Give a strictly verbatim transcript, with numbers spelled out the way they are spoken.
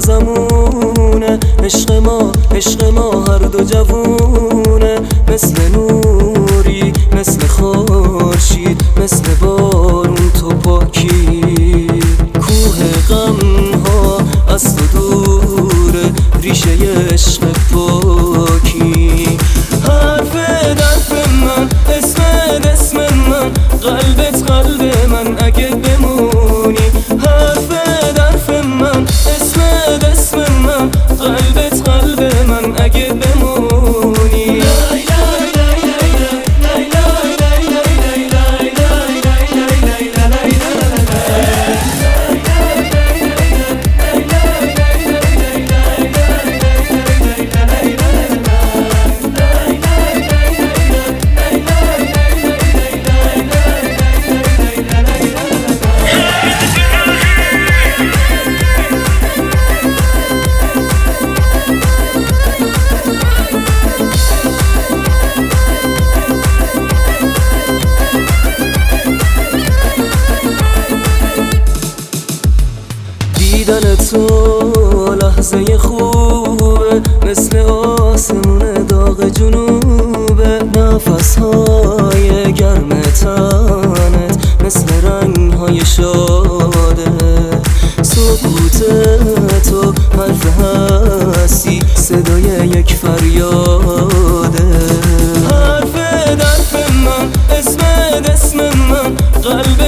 زمونه. عشق ما عشق ما هر دو جوونه، مثل نوری مثل خورشید مثل بارون تو پاکی. کوه غم ها از تو دوره، ریشه عشق پاکی. حرف درف من اسمت اسم من، قلبت قلب من اگه بمونی. حرف درف من اسمت اسم من، قلبت قلب من اگه بمونی. دیدن تو لحظه خوبه، مثل آسمون داغ جنوبه. نفس های گرم تنت مثل رنگ های شاده. سکوت تو حرف هستی، صدای یک فریاده. حرف درف من اسمت اسم من، قلب